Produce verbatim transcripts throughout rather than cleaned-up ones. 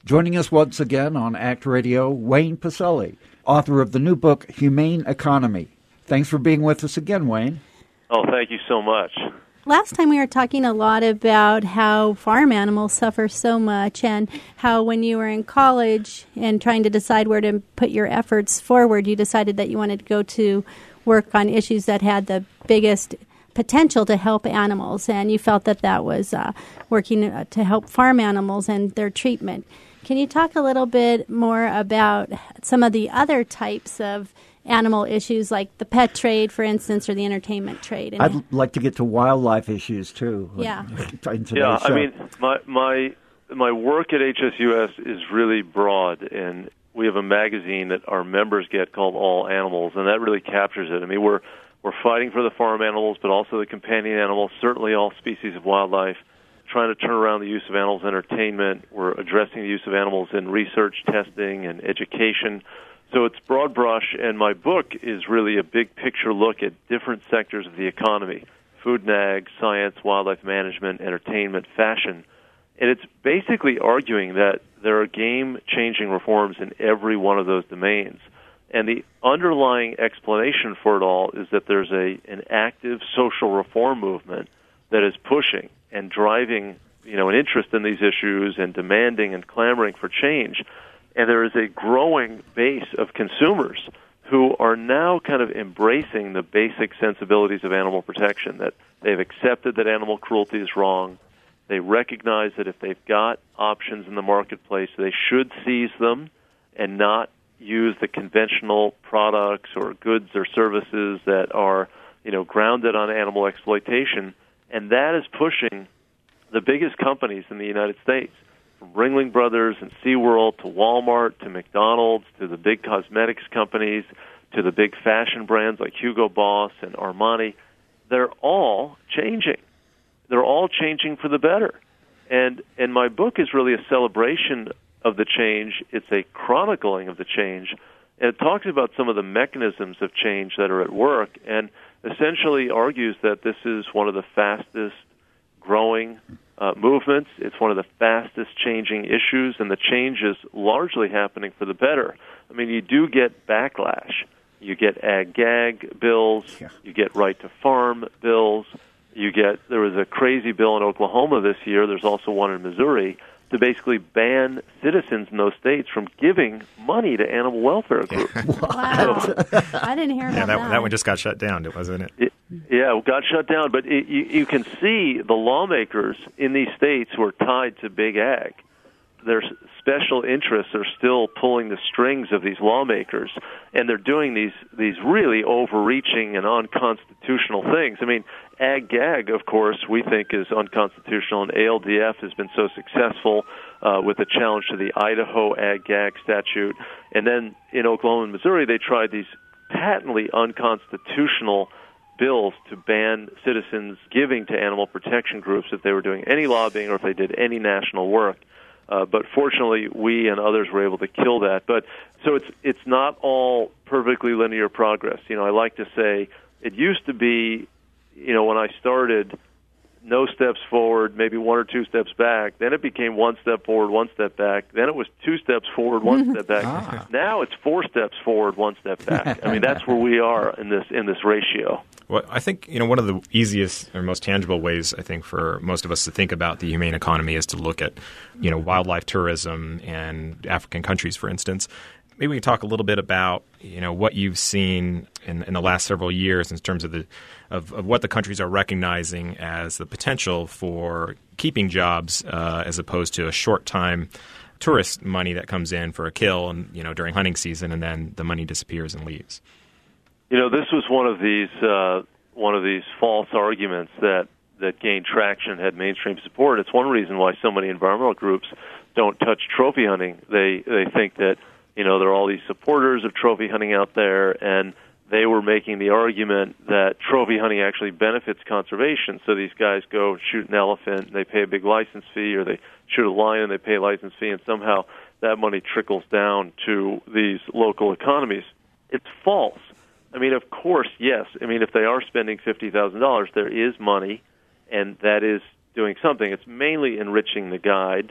Joining us once again on ACT Radio, Wayne Pacelle, author of the new book, Humane Economy. Thanks for being with us again, Wayne. Oh, thank you so much. Last time we were talking a lot about how farm animals suffer so much and how when you were in college and trying to decide where to put your efforts forward, you decided that you wanted to go to work on issues that had the biggest potential to help animals, and you felt that that was uh, working to help farm animals and their treatment. Can you talk a little bit more about some of the other types of animal issues, like the pet trade, for instance, or the entertainment trade? And I'd like to get to wildlife issues, too. Yeah. yeah, I mean, my, my, my work at H S U S is really broad, and we have a magazine that our members get called All Animals, and that really captures it. I mean, we're we're fighting for the farm animals, but also the companion animals, certainly all species of wildlife, trying to turn around the use of animals in entertainment. We're addressing the use of animals in research, testing, and education. So it's broad brush, and my book is really a big picture look at different sectors of the economy: food and ag, science, wildlife management, entertainment, fashion. And it's basically arguing that there are game-changing reforms in every one of those domains. And the underlying explanation for it all is that there's a an active social reform movement that is pushing and driving, you know, an interest in these issues and demanding and clamoring for change. And there is a growing base of consumers who are now kind of embracing the basic sensibilities of animal protection, that they've accepted that animal cruelty is wrong. They recognize that if they've got options in the marketplace, they should seize them and not use the conventional products or goods or services that are, you know, grounded on animal exploitation. And that is pushing the biggest companies in the United States, from Ringling Brothers and SeaWorld to Walmart to McDonald's to the big cosmetics companies to the big fashion brands like Hugo Boss and Armani. They're all changing. They're all changing for the better. And and my book is really a celebration of the change. It's a chronicling of the change. And it talks about some of the mechanisms of change that are at work and essentially argues that this is one of the fastest growing uh, movements. It's one of the fastest changing issues, and the change is largely happening for the better. I mean, you do get backlash. You get ag-gag bills. Yeah. You get right-to-farm bills. You get, there was a crazy bill in Oklahoma this year. There's also one in Missouri to basically ban citizens in those states from giving money to animal welfare groups. Wow. I didn't hear about yeah, that, that. That one just got shut down, wasn't it? it yeah, it got shut down. But it, you, you can see the lawmakers in these states who are tied to big ag. Their special interests are still pulling the strings of these lawmakers, and they're doing these, these really overreaching and unconstitutional things. I mean, ag-gag, of course, we think is unconstitutional, and A L D F has been so successful uh, with the challenge to the Idaho ag-gag statute. And then in Oklahoma and Missouri, they tried these patently unconstitutional bills to ban citizens giving to animal protection groups if they were doing any lobbying or if they did any national work. Uh, but fortunately, we and others were able to kill that. But so it's it's not all perfectly linear progress. You know, I like to say it used to be, you know, when I started, no steps forward, maybe one or two steps back. Then it became one step forward, one step back. Then it was two steps forward, one step back. Ah. Now it's four steps forward, one step back. I mean, that's where we are in this in this ratio. Well, I think, you know, one of the easiest or most tangible ways, I think, for most of us to think about the humane economy is to look at, you know, wildlife tourism and African countries, for instance. Maybe we can talk a little bit about, you know, what you've seen in, in the last several years in terms of the of, of what the countries are recognizing as the potential for keeping jobs uh, as opposed to a short-time tourist money that comes in for a kill and, you know, during hunting season, and then the money disappears and leaves. You know, this was one of these uh, one of these false arguments that, that gained traction, had mainstream support. It's one reason why so many environmental groups don't touch trophy hunting. They they think that, you know, there are all these supporters of trophy hunting out there, and they were making the argument that trophy hunting actually benefits conservation. So these guys go shoot an elephant, and they pay a big license fee, or they shoot a lion, and they pay a license fee, and somehow that money trickles down to these local economies. It's false. I mean, of course, yes. I mean, if they are spending fifty thousand dollars, there is money, and that is doing something. It's mainly enriching the guide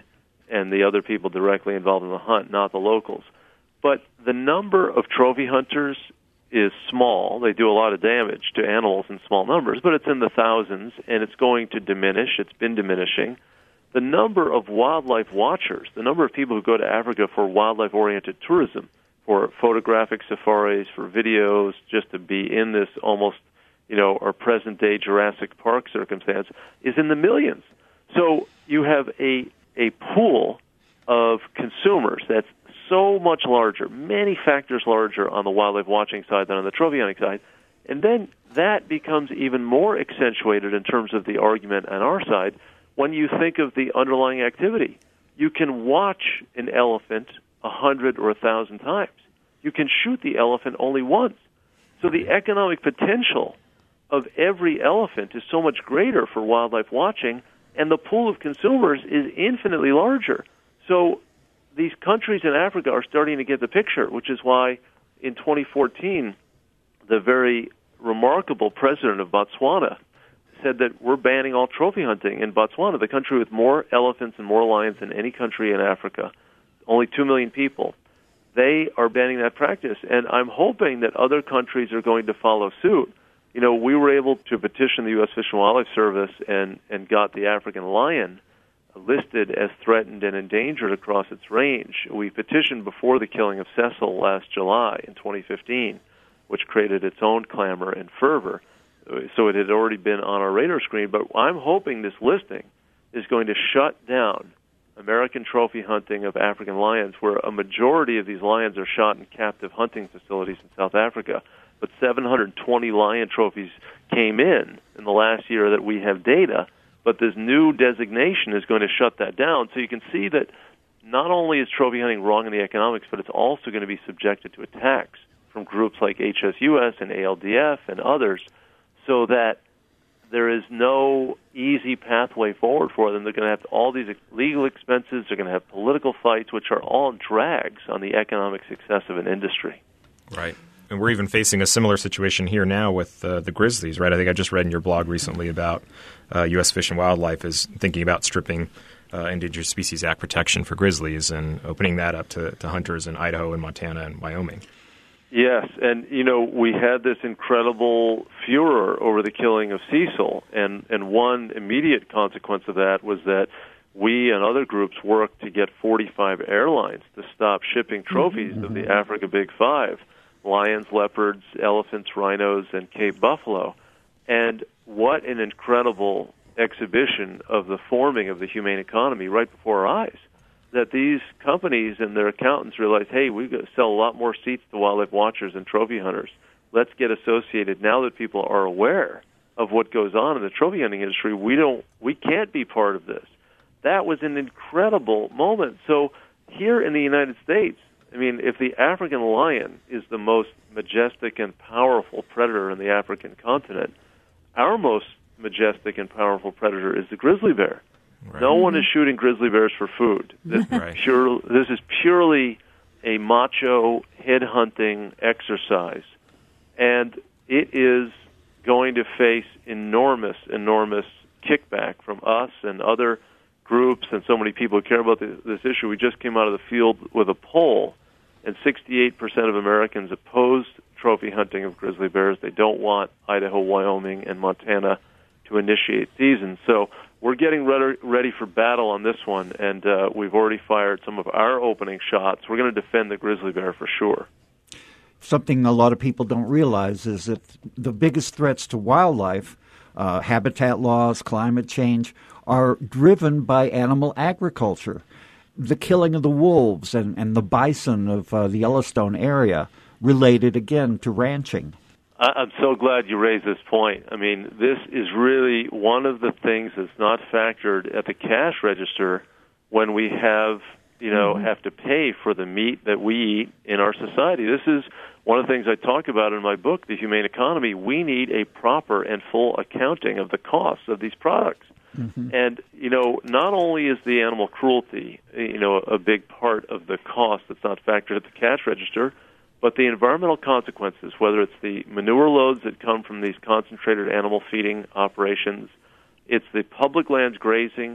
and the other people directly involved in the hunt, not the locals. But the number of trophy hunters is small. They do a lot of damage to animals in small numbers, but it's in the thousands, and it's going to diminish. It's been diminishing. The number of wildlife watchers, the number of people who go to Africa for wildlife-oriented tourism, for photographic safaris, for videos, just to be in this almost, you know, our present-day Jurassic Park circumstance, is in the millions. So you have a a pool of consumers that's so much larger, many factors larger on the wildlife watching side than on the trophy hunting side. And then that becomes even more accentuated in terms of the argument on our side when you think of the underlying activity. You can watch an elephant a hundred or a thousand times. You can shoot the elephant only once. So the economic potential of every elephant is so much greater for wildlife watching, and the pool of consumers is infinitely larger. So these countries in Africa are starting to get the picture, which is why in twenty fourteen, the very remarkable president of Botswana said that we're banning all trophy hunting in Botswana, the country with more elephants and more lions than any country in Africa, only two million people. They are banning that practice, and I'm hoping that other countries are going to follow suit. You know, we were able to petition the U S Fish and Wildlife Service and, and got the African lion listed as threatened and endangered across its range. We petitioned before the killing of Cecil last July in twenty fifteen, which created its own clamor and fervor. So it had already been on our radar screen, but I'm hoping this listing is going to shut down American trophy hunting of African lions, where a majority of these lions are shot in captive hunting facilities in South Africa. But seven hundred twenty lion trophies came in in the last year that we have data, but this new designation is going to shut that down. So you can see that not only is trophy hunting wrong in the economics, but it's also going to be subjected to attacks from groups like H S U S and A L D F and others, so that there is no easy pathway forward for them. They're going to have all these legal expenses. They're going to have political fights, which are all drags on the economic success of an industry. Right. And we're even facing a similar situation here now with uh, the grizzlies, right? I think I just read in your blog recently about uh, U S Fish and Wildlife is thinking about stripping uh, Endangered Species Act protection for grizzlies and opening that up to, to hunters in Idaho and Montana and Wyoming. Yes, and, you know, we had this incredible furor over the killing of Cecil, and, and one immediate consequence of that was that we and other groups worked to get forty-five airlines to stop shipping trophies mm-hmm. of the Africa Big Five, lions, leopards, elephants, rhinos, and Cape buffalo. And what an incredible exhibition of the forming of the humane economy right before our eyes, that these companies and their accountants realized, hey, we've got to sell a lot more seats to wildlife watchers and trophy hunters. Let's get associated. Now that people are aware of what goes on in the trophy hunting industry, we don't, we can't be part of this. That was an incredible moment. So here in the United States, I mean, if the African lion is the most majestic and powerful predator in the African continent, our most majestic and powerful predator is the grizzly bear. Right. No one is shooting grizzly bears for food. This, right. pure, this is purely a macho head-hunting exercise, and it is going to face enormous, enormous kickback from us and other groups and so many people who care about this, this issue. We just came out of the field with a poll, and sixty-eight percent of Americans oppose trophy hunting of grizzly bears. They don't want Idaho, Wyoming, and Montana to initiate seasons. So we're getting ready, ready for battle on this one, and uh, we've already fired some of our opening shots. We're going to defend the grizzly bear for sure. Something a lot of people don't realize is that the biggest threats to wildlife, uh, habitat loss, climate change, are driven by animal agriculture. The killing of the wolves and, and the bison of uh, the Yellowstone area related, again, to ranching. I'm so glad you raised this point. I mean, this is really one of the things that's not factored at the cash register when we have, you know, mm-hmm. have to pay for the meat that we eat in our society. This is one of the things I talk about in my book, The Humane Economy. We need a proper and full accounting of the costs of these products. Mm-hmm. And, you know, not only is the animal cruelty, you know, a big part of the cost that's not factored at the cash register, but the environmental consequences, whether it's the manure loads that come from these concentrated animal feeding operations, it's the public lands grazing,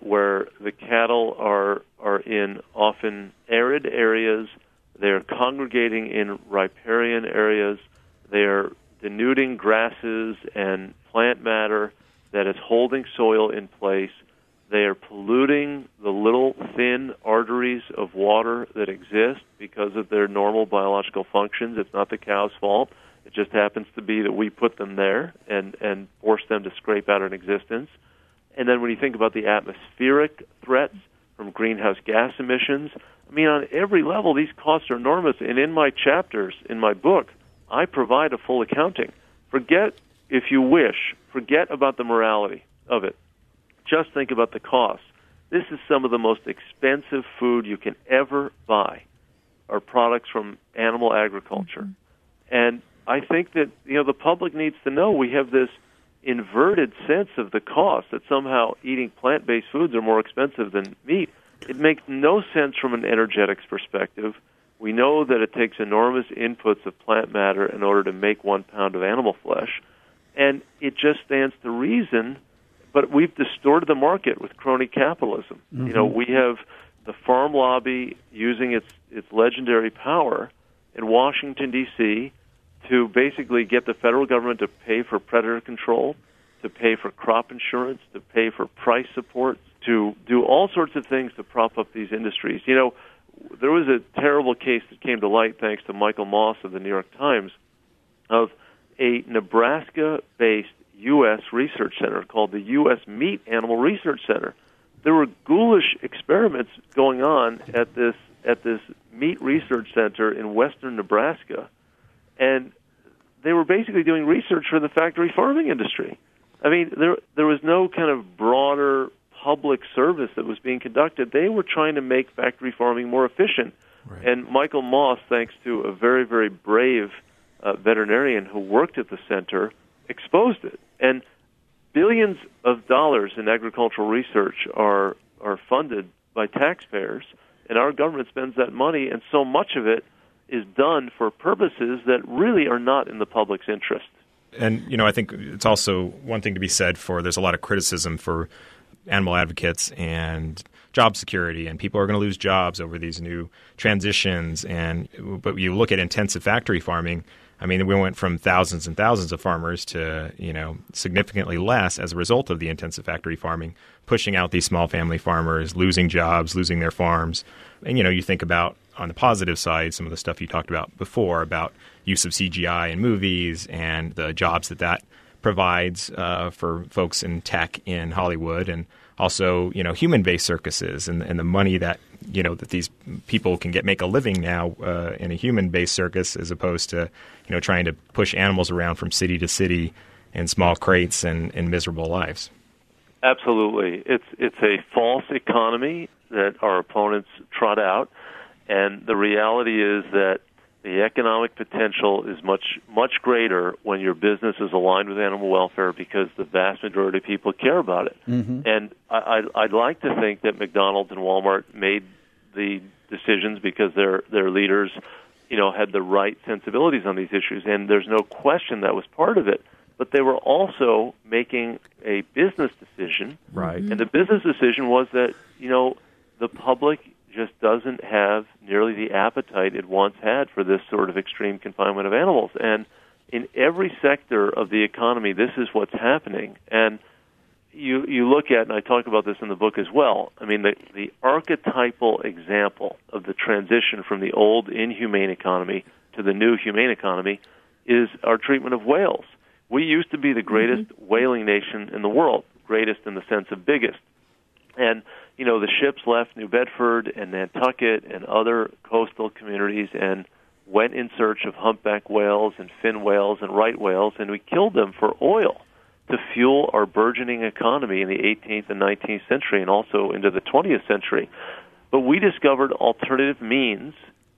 where the cattle are are in often arid areas. They're congregating in riparian areas. They're denuding grasses and plant matter that is holding soil in place. They are polluting the little thin arteries of water that exist because of their normal biological functions. It's not the cow's fault. It just happens to be that we put them there and, and force them to scrape out an existence. And then when you think about the atmospheric threats from greenhouse gas emissions, I mean, on every level, these costs are enormous. And in my chapters, in my book, I provide a full accounting. Forget, if you wish, forget about the morality of it. Just think about the cost. This is some of the most expensive food you can ever buy, are products from animal agriculture. Mm-hmm. And I think that, you know, the public needs to know we have this inverted sense of the cost, that somehow eating plant-based foods are more expensive than meat. It makes no sense from an energetics perspective. We know that it takes enormous inputs of plant matter in order to make one pound of animal flesh, and it just stands to reason. But we've distorted the market with crony capitalism. Mm-hmm. You know, we have the farm lobby using its its legendary power in Washington, D C to basically get the federal government to pay for predator control, to pay for crop insurance, to pay for price support, to do all sorts of things to prop up these industries. You know, there was a terrible case that came to light thanks to Michael Moss of the New York Times of a Nebraska-based U S research center called the U S Meat Animal Research Center. There were ghoulish experiments going on at this at this meat research center in western Nebraska, and they were basically doing research for the factory farming industry. I mean, there there was no kind of broader public service that was being conducted. They were trying to make factory farming more efficient. Right. And Michael Moss, thanks to a very, very brave uh, veterinarian who worked at the center, exposed it. And billions of dollars in agricultural research are are funded by taxpayers, and our government spends that money, and so much of it is done for purposes that really are not in the public's interest. And, you know, I think it's also one thing to be said for there's a lot of criticism for animal advocates and job security, and people are going to lose jobs over these new transitions. And but you look at intensive factory farming, I mean, we went from thousands and thousands of farmers to, you know, significantly less as a result of the intensive factory farming, pushing out these small family farmers, losing jobs, losing their farms. And, you know, you think about on the positive side, some of the stuff you talked about before about use of C G I in movies and the jobs that that provides uh, for folks in tech in Hollywood, and also, you know, human-based circuses and, and the money that, you know, that these people can get make a living now uh, in a human-based circus as opposed to, you know, trying to push animals around from city to city in small crates and, and miserable lives. Absolutely. It's it's a false economy that our opponents trot out, and the reality is that the economic potential is much, much greater when your business is aligned with animal welfare because the vast majority of people care about it. Mm-hmm. And I, I'd like to think that McDonald's and Walmart made the decisions because their their leaders, you know, had the right sensibilities on these issues, and there's no question that was part of it. But they were also making a business decision, right? And the business decision was that, you know, the public just doesn't have nearly the appetite it once had for this sort of extreme confinement of animals. And in every sector of the economy, this is what's happening. And you you look at, and I talk about this in the book as well, I mean, the, the archetypal example of the transition from the old inhumane economy to the new humane economy is our treatment of whales. We used to be the greatest mm-hmm. whaling nation in the world, greatest in the sense of biggest. And, you know, the ships left New Bedford and Nantucket and other coastal communities and went in search of humpback whales and fin whales and right whales, and we killed them for oil to fuel our burgeoning economy in the eighteenth and nineteenth century and also into the twentieth century. But we discovered alternative means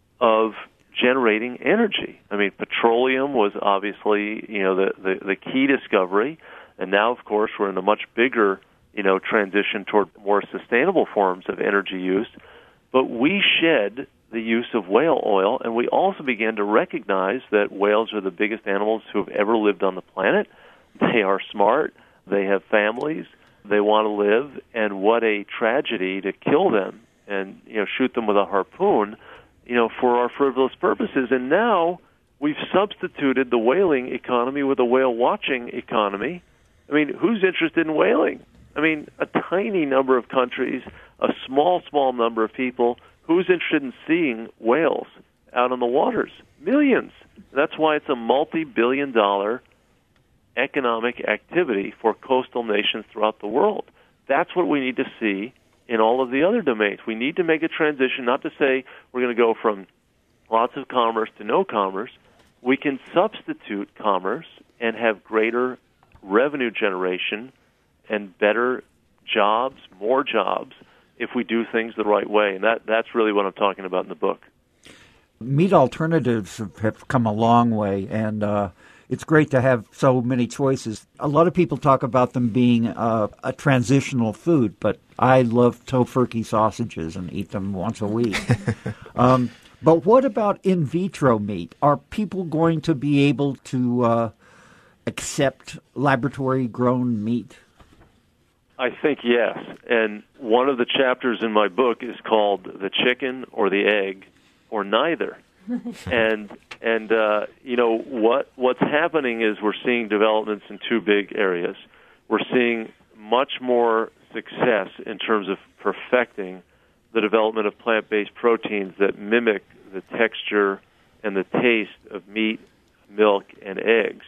of generating energy. I mean, petroleum was obviously, you know, the, the, the key discovery, and now, of course, we're in a much bigger, you know, transition toward more sustainable forms of energy use. But we shed the use of whale oil, and we also began to recognize that whales are the biggest animals who have ever lived on the planet. They are smart. They have families. they want to live, and what a tragedy to kill them and, you know, shoot them with a harpoon, you know, for our frivolous purposes. And now we've substituted the whaling economy with a whale-watching economy. I mean, who's interested in whaling? I mean, a tiny number of countries, a small, small number of people. Who's interested in seeing whales out on the waters? Millions. That's why it's a multi-billion dollar economic activity for coastal nations throughout the world. That's what we need to see in all of the other domains. We need to make a transition, not to say we're going to go from lots of commerce to no commerce. We can substitute commerce and have greater revenue generation and better jobs, more jobs, if we do things the right way. And that, that's really what I'm talking about in the book. Meat alternatives have come a long way, and uh, it's great to have so many choices. A lot of people talk about them being uh, a transitional food, but I love tofurkey sausages and eat them once a week. um, but what about in vitro meat? Are people going to be able to uh, accept laboratory-grown meat? I think yes. And one of the chapters in my book is called The Chicken or the Egg, or neither. and and uh, you know what what's happening is we're seeing developments in two big areas. We're seeing much more success in terms of perfecting the development of plant-based proteins that mimic the texture and the taste of meat, milk, and eggs.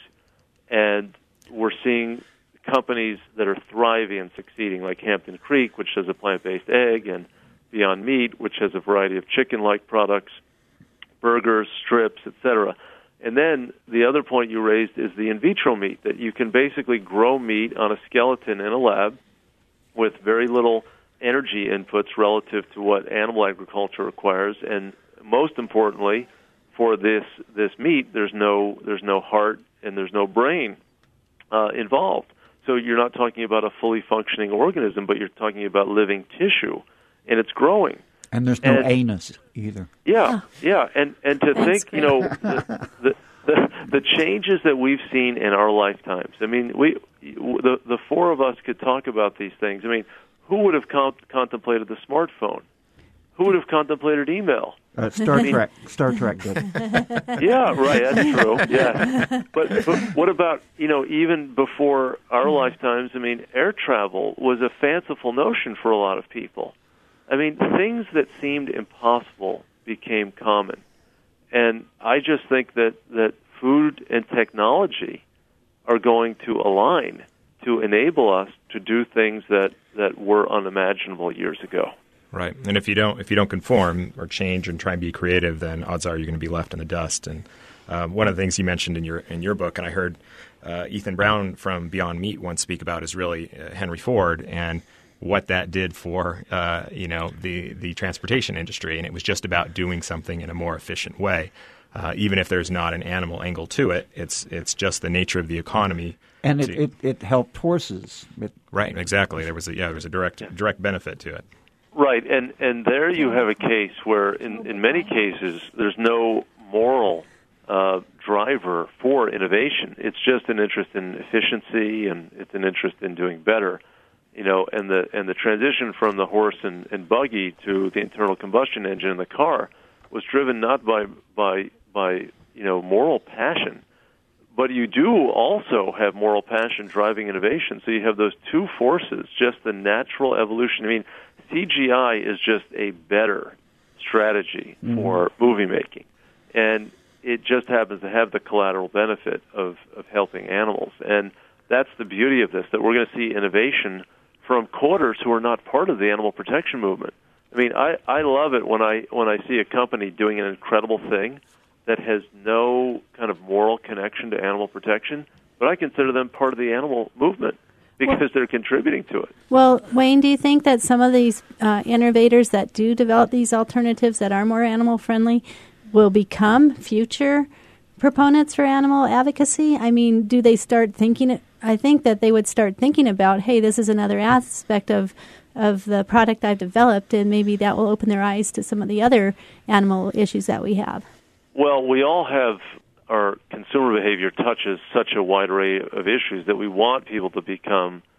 And we're seeing companies that are thriving and succeeding, like Hampton Creek, which has a plant-based egg, and Beyond Meat, which has a variety of chicken-like products, burgers, strips, et cetera. And then the other point you raised is the in vitro meat, that you can basically grow meat on a skeleton in a lab with very little energy inputs relative to what animal agriculture requires. And most importantly, for this this meat, there's no there's no heart and there's no brain uh, involved. So you're not talking about a fully functioning organism, but you're talking about living tissue, and it's growing. And there's no and, anus either. Yeah, yeah, and and to That's think, great. you know, the, the the the changes that we've seen in our lifetimes. I mean, we the the four of us could talk about these things. I mean, who would have con- contemplated the smartphone? Who would have contemplated email? Uh, Star Trek. Star Trek did. Yeah, right. That's true. Yeah, but, but what about, you know, even before our lifetimes? I mean, air travel was a fanciful notion for a lot of people. I mean, things that seemed impossible became common, and I just think that that food and technology are going to align to enable us to do things that, that were unimaginable years ago. Right, and if you don't if you don't conform or change and try and be creative, then odds are you're going to be left in the dust. And um, one of the things you mentioned in your in your book, and I heard uh, Ethan Brown from Beyond Meat once speak about, is really uh, Henry Ford and what that did for uh, you know the the transportation industry. And it was just about doing something in a more efficient way, uh, even if there's not an animal angle to it. It's it's just the nature of the economy. And it, to, it, it helped horses. It, right, exactly. There was a, yeah, there was a direct direct benefit to it. Right, and, and there you have a case where, in, in many cases, there's no moral uh, driver for innovation. It's just an interest in efficiency, and it's an interest in doing better. You know, and the and the transition from the horse and, and buggy to the internal combustion engine in the car was driven not by by by you know moral passion, but you do also have moral passion driving innovation. So you have those two forces, just the natural evolution. I mean, C G I is just a better strategy mm-hmm. for movie making, and it just happens to have the collateral benefit of, of helping animals. And that's the beauty of this, that we're going to see innovation from quarters who are not part of the animal protection movement. I mean, I, I love it when I when I see a company doing an incredible thing that has no kind of moral connection to animal protection, but I consider them part of the animal movement because well, they're contributing to it. Well, Wayne, do you think that some of these uh, innovators that do develop these alternatives that are more animal-friendly will become future proponents for animal advocacy? I mean, do they start thinking, I think that they would start thinking about, hey, this is another aspect of of the product I've developed, and maybe that will open their eyes to some of the other animal issues that we have. Well, we all have, our consumer behavior touches such a wide array of issues that we want people to become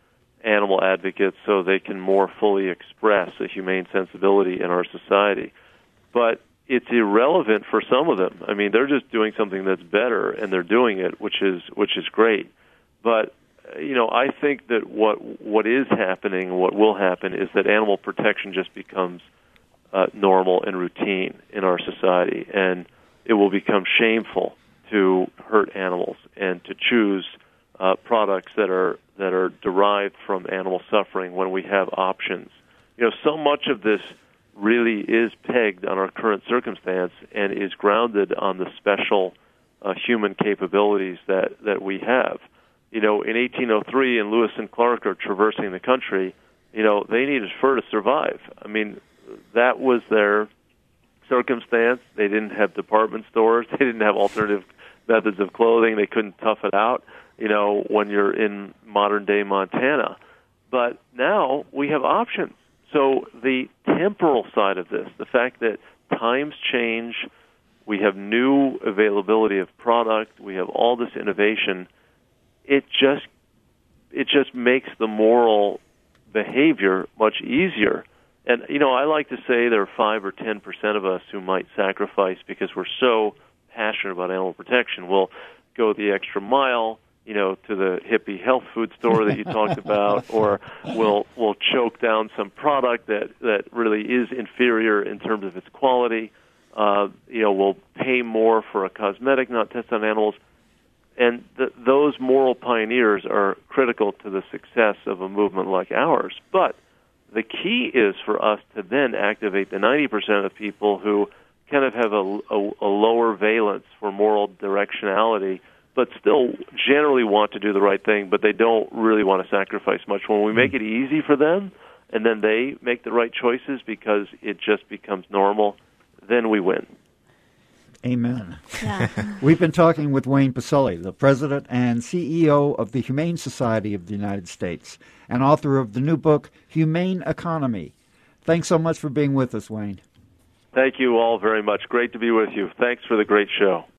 animal advocates so they can more fully express a humane sensibility in our society. But it's irrelevant for some of them. I mean, they're just doing something that's better, and they're doing it, which is which is great. But you know, I think that what what is happening, what will happen, is that animal protection just becomes uh, normal and routine in our society, and it will become shameful to hurt animals and to choose uh, products that are that are derived from animal suffering when we have options. You know, so much of this really is pegged on our current circumstance and is grounded on the special uh, human capabilities that, that we have. You know, in eighteen oh three, and Lewis and Clark are traversing the country, you know, they needed fur to survive. I mean, that was their circumstance. They didn't have department stores. They didn't have alternative methods of clothing. They couldn't tough it out, you know, when you're in modern-day Montana. But now we have options. So the temporal side of this, the fact that times change, we have new availability of product, we have all this innovation, it just it just makes the moral behavior much easier. And, you know, I like to say there are five or ten percent of us who might sacrifice because we're so passionate about animal protection. We'll go the extra mile, you know, to the hippie health food store that you talked about, or we'll we'll choke down some product that, that really is inferior in terms of its quality. Uh, you know, we'll pay more for a cosmetic not tested on animals. And th- those moral pioneers are critical to the success of a movement like ours. But the key is for us to then activate the ninety percent of people who kind of have a, a, a lower valence for moral directionality, but still generally want to do the right thing, but they don't really want to sacrifice much. When we make it easy for them, and then they make the right choices because it just becomes normal, then we win. Amen. Yeah. We've been talking with Wayne Pacelle, the president and C E O of the Humane Society of the United States, and author of the new book, Humane Economy. Thanks so much for being with us, Wayne. Thank you all very much. Great to be with you. Thanks for the great show.